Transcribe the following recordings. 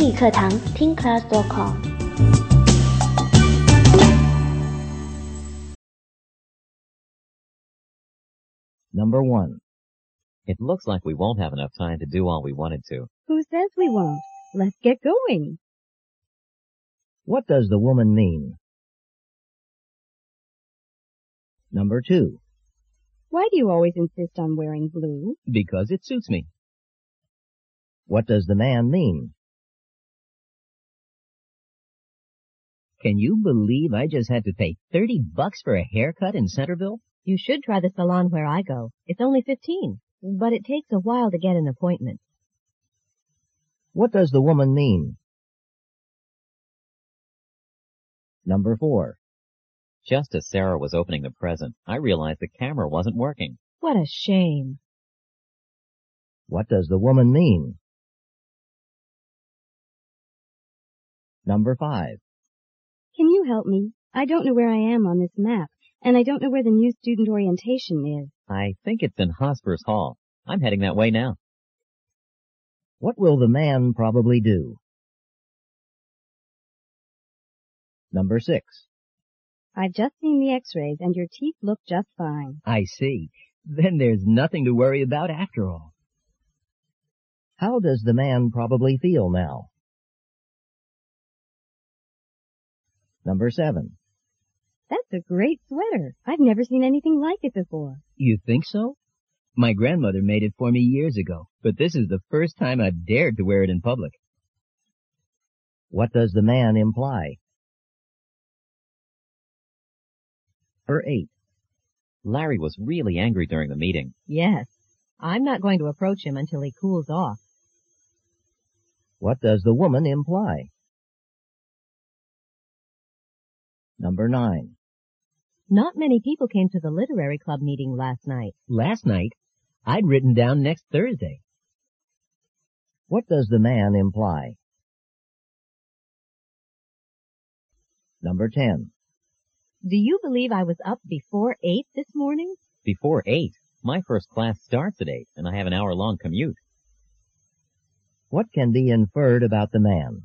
英语课堂听 class.com。 Number 1. It looks like we won't have enough time to do all we wanted to. Who says we won't? Let's get going. What does the woman mean? Number 2. Why do you always insist on wearing blue? Because it suits me. What does the man mean? Can you believe I just had to pay $30 for a haircut in Centerville? You should try the salon where I go. It's only $15, but it takes a while to get an appointment. What does the woman mean? Number 4. Just as Sarah was opening the present, I realized the camera wasn't working. What a shame. What does the woman mean? Number 5. Can you help me? I don't know where I am on this map, and I don't know where the new student orientation is. I think it's in Hosper's Hall. I'm heading that way now. What will the man probably do? Number 6. I've just seen the x-rays, and your teeth look just fine. I see. Then there's nothing to worry about after all. How does the man probably feel now? Number 7. That's a great sweater. I've never seen anything like it before. You think so? My grandmother made it for me years ago, but this is the first time I've dared to wear it in public. What does the man imply? Number 8. Larry was really angry during the meeting. Yes. I'm not going to approach him until he cools off. What does the woman imply? Number 9. Not many people came to the literary club meeting last night. Last night, I'd written down next Thursday. What does the man imply? Number 10. Do you believe I was up before 8 this morning? Before 8? My first class starts at 8, and I have an hour-long commute. What can be inferred about the man?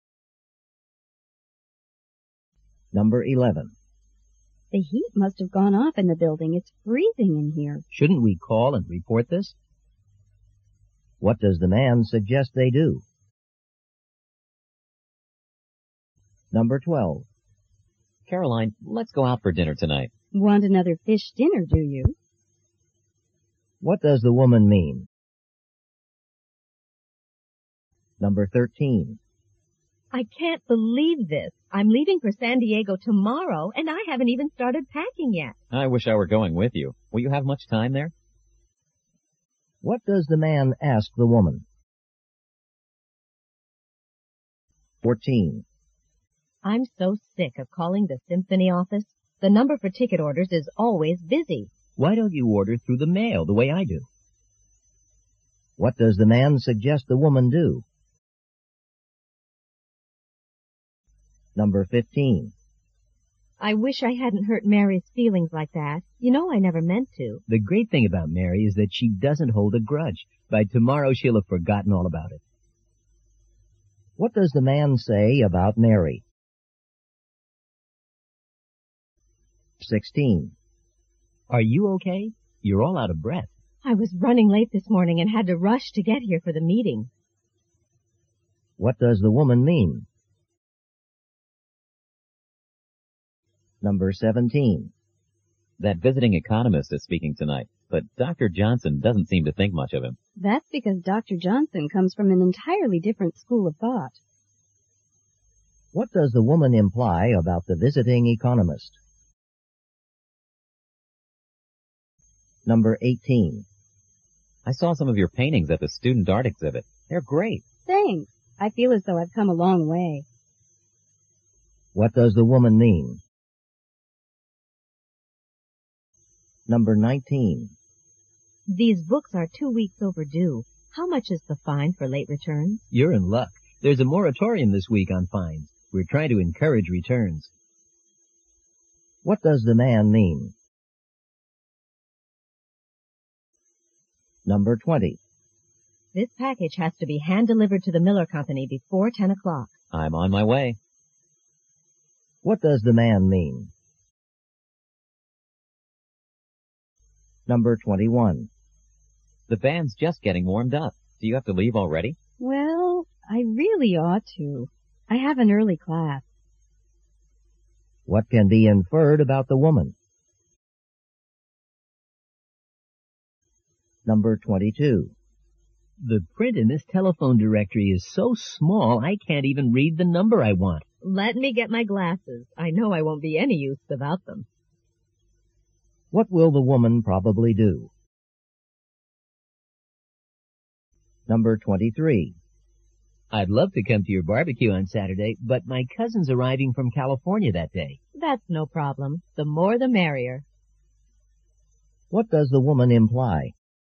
Number 11. The heat must have gone off in the building. It's freezing in here. Shouldn't we call and report this? What does the man suggest they do? Number 12. Caroline, let's go out for dinner tonight. Want another fish dinner, do you? What does the woman mean? Number 13. I can't believe this. I'm leaving for San Diego tomorrow, and I haven't even started packing yet. I wish I were going with you. Will you have much time there? What does the man ask the woman? 14. I'm so sick of calling the symphony office. The number for ticket orders is always busy. Why don't you order through the mail the way I do? What does the man suggest the woman do? Number 15. I wish I hadn't hurt Mary's feelings like that. You know I never meant to. The great thing about Mary is that she doesn't hold a grudge. By tomorrow she'll have forgotten all about it. What does the man say about Mary? 16. Are you okay? You're all out of breath. I was running late this morning and had to rush to get here for the meeting. What does the woman mean? Number 17. That visiting economist is speaking tonight, but Dr. Johnson doesn't seem to think much of him. That's because Dr. Johnson comes from an entirely different school of thought. What does the woman imply about the visiting economist? Number 18. I saw some of your paintings at the student art exhibit. They're great. Thanks. I feel as though I've come a long way. What does the woman mean? Number 19. These books are 2 weeks overdue. How much is the fine for late returns? You're in luck. There's a moratorium this week on fines. We're trying to encourage returns. What does the man mean? Number 20. This package has to be hand-delivered to the Miller Company before 10 o'clock. I'm on my way. What does the man mean? Number 21. The band's just getting warmed up. Do you have to leave already? Well, I really ought to. I have an early class. What can be inferred about the woman? Number 22. The print in this telephone directory is so small I can't even read the number I want. Let me get my glasses. I know I won't be any use without them. What will the woman probably do? Number 23. I'd love to come to your barbecue on Saturday, but my cousin's arriving from California that day. That's no problem. The more the merrier. What does the woman imply?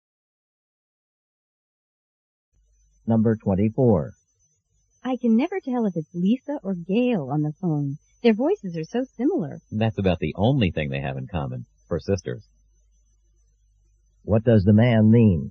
Number 24. I can never tell if it's Lisa or Gail on the phone. Their voices are so similar. That's about the only thing they have in common, for sisters. What does the man mean?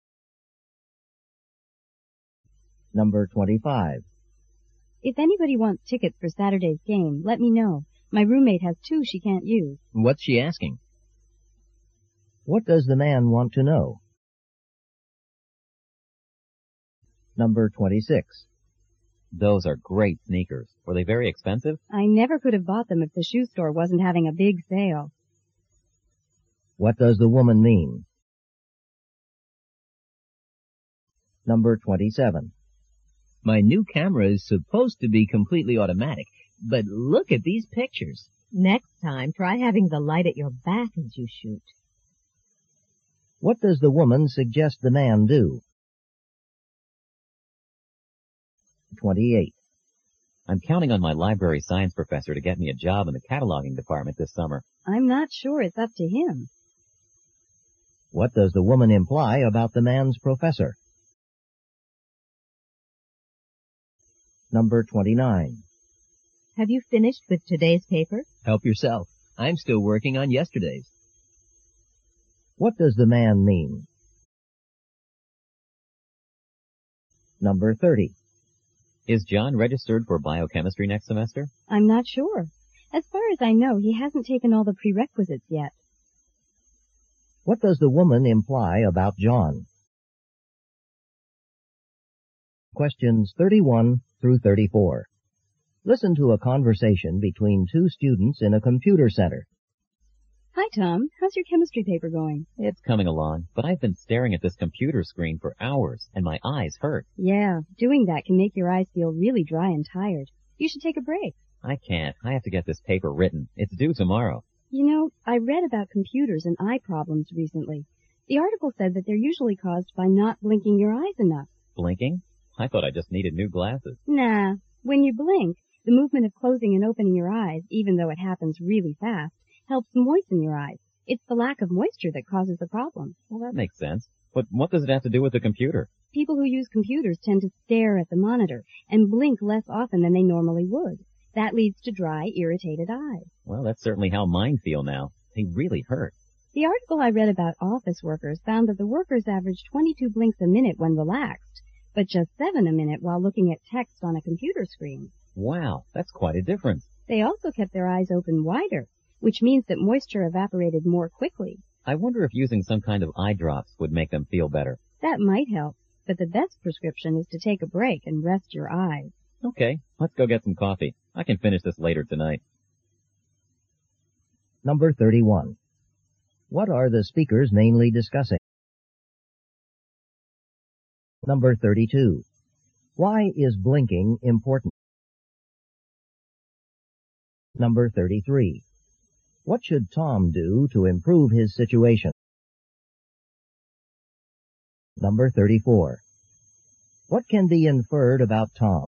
Number 25. If anybody wants tickets for Saturday's game, let me know. My roommate has 2 she can't use. What's she asking? What does the man want to know? Number 26. Those are great sneakers. Were they very expensive? I never could have bought them if the shoe store wasn't having a big sale. What does the woman mean? Number 27. My new camera is supposed to be completely automatic, but look at these pictures. Next time, try having the light at your back as you shoot. What does the woman suggest the man do? 28. I'm counting on my library science professor to get me a job in the cataloging department this summer. I'm not sure it's up to him. What does the woman imply about the man's professor? Number 29. Have you finished with today's paper? Help yourself. I'm still working on yesterday's. What does the man mean? Number 30. Is John registered for biochemistry next semester? I'm not sure. As far as I know, he hasn't taken all the prerequisites yet. What does the woman imply about John? Questions 31 through 34. Listen to a conversation between 2 students in a computer center. Hi, Tom. How's your chemistry paper going? It's coming along, but I've been staring at this computer screen for hours, and my eyes hurt. Yeah, doing that can make your eyes feel really dry and tired. You should take a break. I can't. I have to get this paper written. It's due tomorrow. You know, I read about computers and eye problems recently. The article said that they're usually caused by not blinking your eyes enough. Blinking? I thought I just needed new glasses. Nah, when you blink, the movement of closing and opening your eyes, even though it happens really fast, helps moisten your eyes. It's the lack of moisture that causes the problem. Well, that makes sense. But what does it have to do with the computer? People who use computers tend to stare at the monitor and blink less often than they normally would. That leads to dry, irritated eyes. Well, that's certainly how mine feel now. They really hurt. The article I read about office workers found that the workers averaged 22 blinks a minute when relaxed, but just 7 a minute while looking at text on a computer screen. Wow, that's quite a difference. They also kept their eyes open wider, which means that moisture evaporated more quickly. I wonder if using some kind of eye drops would make them feel better. That might help, but the best prescription is to take a break and rest your eyes. Okay, let's go get some coffee. I can finish this later tonight. Number 31. What are the speakers mainly discussing? Number 32. Why is blinking important? Number 33. What should Tom do to improve his situation? Number 34. What can be inferred about Tom?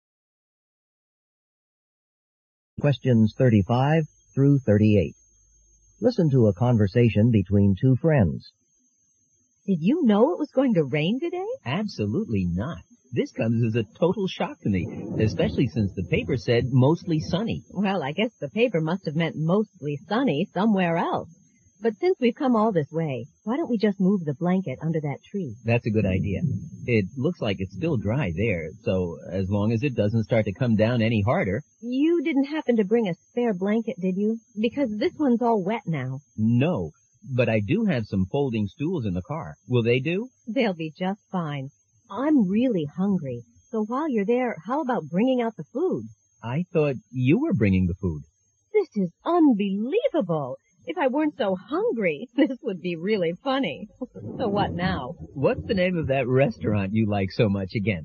Questions 35 through 38. Listen to a conversation between 2 friends. Did you know it was going to rain today? Absolutely not. This comes as a total shock to me, especially since the paper said mostly sunny. Well, I guess the paper must have meant mostly sunny somewhere else. But since we've come all this way, why don't we just move the blanket under that tree? That's a good idea. It looks like it's still dry there, so as long as it doesn't start to come down any harder. You didn't happen to bring a spare blanket, did you? Because this one's all wet now. No, but I do have some folding stools in the car. Will they do? They'll be just fine. I'm really hungry, so while you're there, how about bringing out the food? I thought you were bringing the food. This is unbelievable. If I weren't so hungry, this would be really funny. So what now? What's the name of that restaurant you like so much again?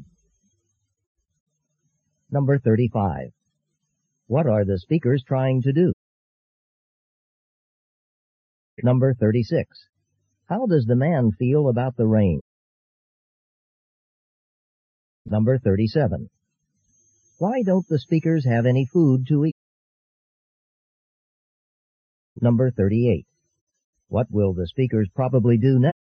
Number 35. What are the speakers trying to do? Number 36. How does the man feel about the rain? Number 37. Why don't the speakers have any food to eat? Number 38. What will the speakers probably do next?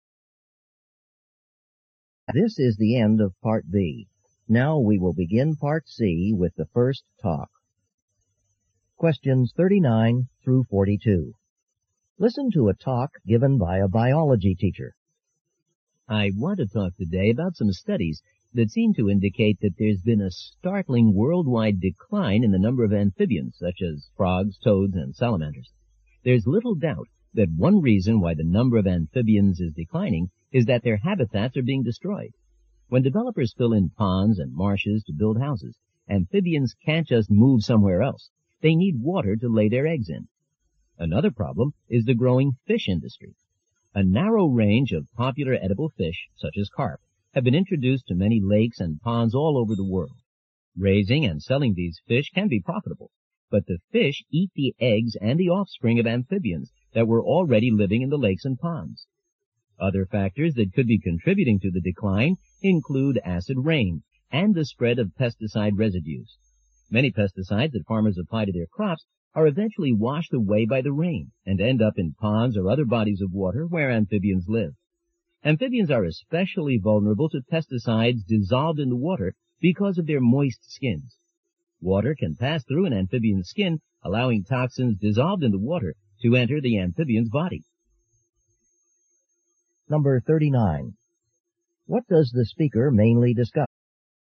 This is the end of Part B. Now we will begin Part C with the first talk. Questions 39 through 42. Listen to a talk given by a biology teacher. I want to talk today about some studies that seem to indicate that there's been a startling worldwide decline in the number of amphibians, such as frogs, toads, and salamanders. There's little doubt that one reason why the number of amphibians is declining is that their habitats are being destroyed. When developers fill in ponds and marshes to build houses, amphibians can't just move somewhere else. They need water to lay their eggs in. Another problem is the growing fish industry. A narrow range of popular edible fish, such as carp, have been introduced to many lakes and ponds all over the world. Raising and selling these fish can be profitable, but the fish eat the eggs and the offspring of amphibians that were already living in the lakes and ponds. Other factors that could be contributing to the decline include acid rain and the spread of pesticide residues. Many pesticides that farmers apply to their crops are eventually washed away by the rain and end up in ponds or other bodies of water where amphibians live. Amphibians are especially vulnerable to pesticides dissolved in the water because of their moist skins. Water can pass through an amphibian's skin, allowing toxins dissolved in the water to enter the amphibian's body. Number 39. What does the speaker mainly discuss?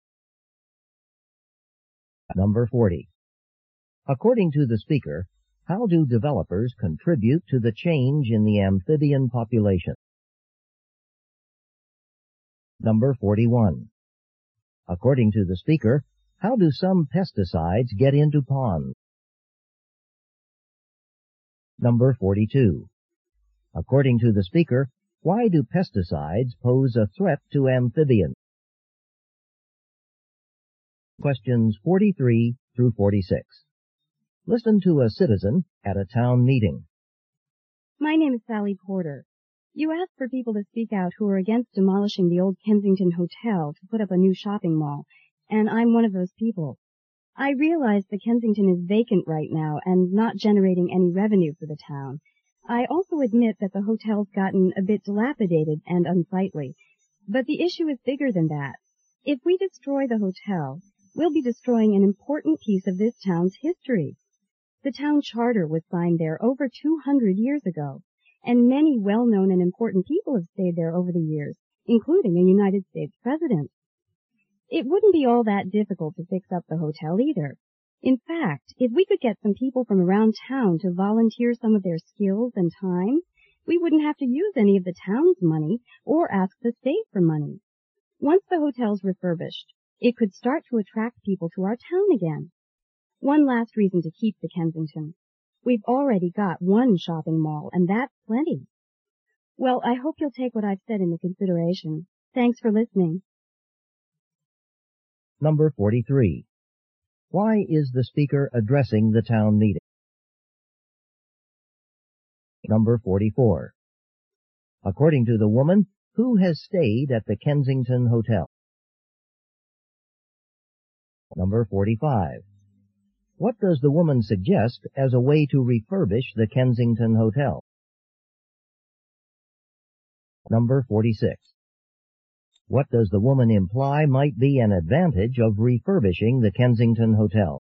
Number 40. According to the speaker, how do developers contribute to the change in the amphibian population? Number 41. According to the speaker, how do some pesticides get into ponds? Number 42. According to the speaker, why do pesticides pose a threat to amphibians? Questions 43 through 46. Listen to a citizen at a town meeting. My name is Sally Porter. You asked for people to speak out who are against demolishing the old Kensington Hotel to put up a new shopping mall, and I'm one of those people. I realize the Kensington is vacant right now and not generating any revenue for the town. I also admit that the hotel's gotten a bit dilapidated and unsightly, but the issue is bigger than that. If we destroy the hotel, we'll be destroying an important piece of this town's history. The town charter was signed there over 200 years ago, and many well-known and important people have stayed there over the years, including a United States president. It wouldn't be all that difficult to fix up the hotel either. In fact, if we could get some people from around town to volunteer some of their skills and time, we wouldn't have to use any of the town's money or ask the state for money. Once the hotel's refurbished, it could start to attract people to our town again. One last reason to keep the Kensington. We've already got one shopping mall, and that's plenty. Well, I hope you'll take what I've said into consideration. Thanks for listening. Number 43. Why is the speaker addressing the town meeting? Number 44. According to the woman, who has stayed at the Kensington Hotel? Number 45. What does the woman suggest as a way to refurbish the Kensington Hotel? Number 46. What does the woman imply might be an advantage of refurbishing the Kensington Hotel?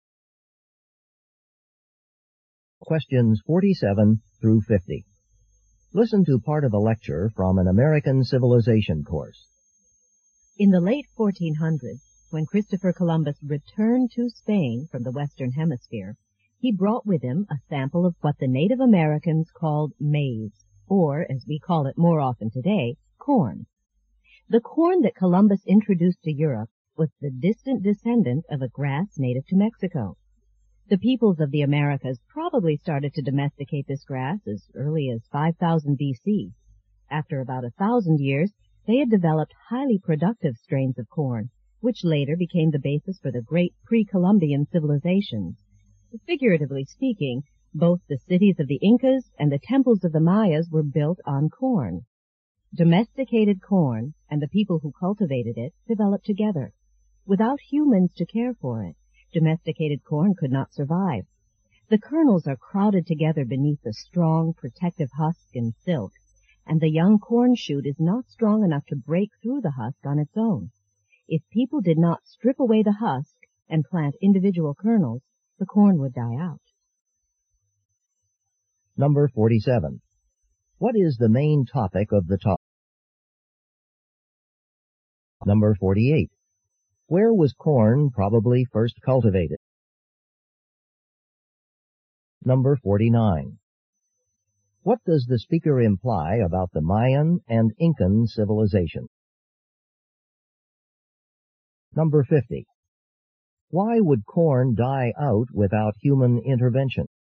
Questions 47 through 50. Listen to part of a lecture from an American Civilization course. In the late 1400s, when Christopher Columbus returned to Spain from the Western Hemisphere, he brought with him a sample of what the Native Americans called maize, or, as we call it more often today, corn. The corn that Columbus introduced to Europe was the distant descendant of a grass native to Mexico. The peoples of the Americas probably started to domesticate this grass as early as 5000 BC. After about 1,000 years, they had developed highly productive strains of corn, which later became the basis for the great pre-Columbian civilizations. Figuratively speaking, both the cities of the Incas and the temples of the Mayas were built on corn. Domesticated corn and the people who cultivated it developed together. Without humans to care for it, domesticated corn could not survive. The kernels are crowded together beneath the strong, protective husk and silk, and the young corn shoot is not strong enough to break through the husk on its own. If people did not strip away the husk and plant individual kernels, the corn would die out. Number 47. What is the main topic of the talk? Number 48. Where was corn probably first cultivated? Number 49. What does the speaker imply about the Mayan and Incan civilization? Number 50. Why would corn die out without human intervention?